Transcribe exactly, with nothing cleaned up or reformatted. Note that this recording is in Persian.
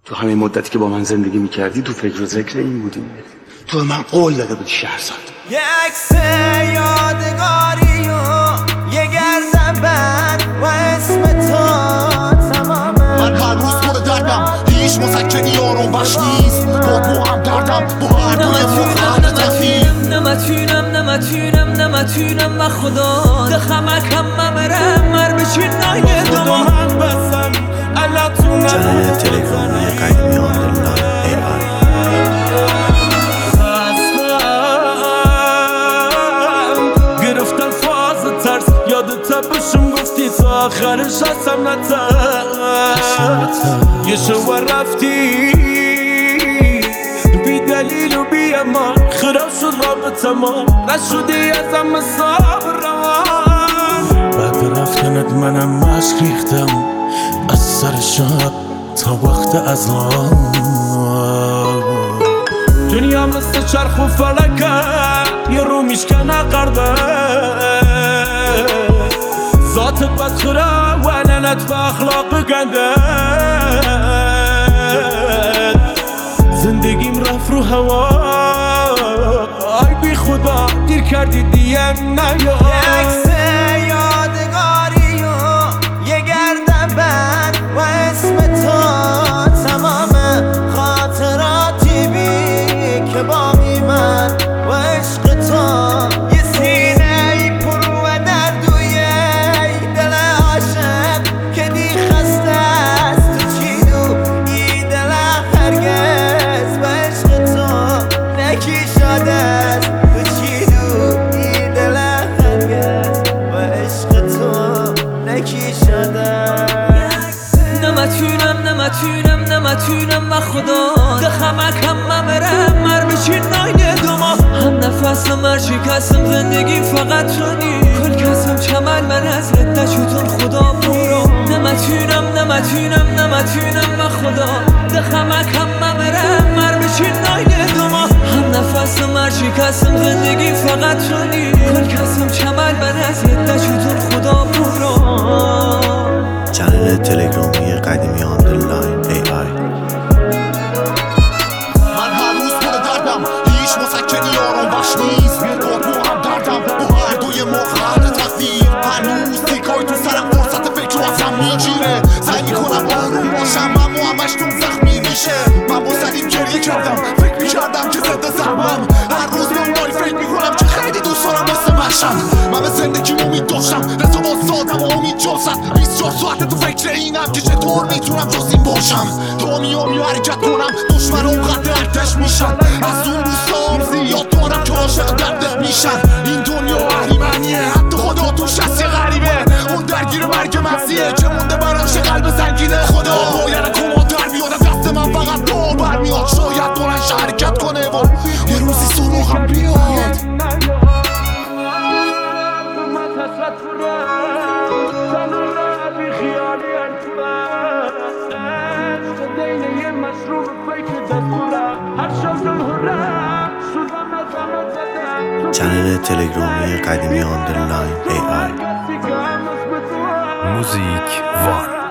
تو همین مدتی که با من زندگی میکردی تو فکر و ذکر این بودی. تو به من قول داده بودی شهرزاد. یه عکس یادگاری و یه گردبند و اسم تو تمامه. من هر روز پر دردم، هیچ مسکنی آروم بخش نیست. با تو هم دردم با هر دوی مخرد تفیر. نمتونم نمتونم نمتونم و خدا دخمک هم ممرم مر بچین نایه دو من بسن علتونم. چنل تلگرامی قدیمی آندرلاین ای آی. گرفتن فاز ترس یادت بشم گفتی تا آخرش هستم نترس. یه شو رفتی بی دلیل و بی امان خراب شد رابطه ما نشدی ازم صبرم. بعد رفتنت منم مشک ریختم از سر شب تا وقت اذان. دنیا مثل چرخ و فلکه یه رو میشکنه قربه. ذاتت بدخوره و علنت و اخلاق گنده. زندگیم رفت رو هوا ای بی خدا دیر کردی دیم نیا. یه عکس یادگاری و یه گردبند و اسم تو تمام خاطراتی بی که باقی من و عشق تو. یه سینه ای پرو و دردوی دل عاشق که دی خسته است تو چی دو ای دل هرگز و عشق تو نکی شده است تو چی دو ای دل هرگز و عشق تو نکی شده. نمتونم نمتونم نمتونم و خدا دخمک هم ممرم مر بچین ناینه دوما هم نفس مر شکستم زندگی فقط شدی کل کسم چمن من از رده چطور خدا برو. نمتونم نمتونم نمتونم و خدا دخمک هم ممرم مر بچین ناینه دوما هم نفس مر شکستم زندگی فقط شدی کل کسم چمن من از رده چطور خدا برو. چنل تلگرامی قدیمی آندرلاین ای آی. من هر روز پر دردم، هیچ مسکنی آروم بخش نیست. با تو هم دردم با هر دوی مخرد تقدیر. هنوز تیکای تو سرم فرصت فکر رو ازم میگیره. سعی میکنم آروم باشم اما همش تو زخمی میشه. من با سلیم گریه کردم فکر میکردم که زنده زحمم. هر روز به اونایی فکر میکنم که خیلی دوست دارم مثل محشم. من به زندگی امید داشتم رضا سادم و امید جاست. بیست و چهار ساعت تو فکر اینم که چطور میتونم جز این باشم. تا میامی حرکت کنم دشمنم قد ارتش میشن. از اون دوستام زیاد دارم که عاشق دردت میشن. این دنیا اهریمنیه حتی خدا توش هست یه غریبه. اون درگیر مرگ مغزیه که مونده براش قلب سنگینه. خدا باید کما در بیاد دست من فقط دو برمیاد. شاید دورنش حرکت کنه و یه روزی سروغم بیاد. چنل تلگرامی قدیمی آندرلاین ای آی. موزیک وان.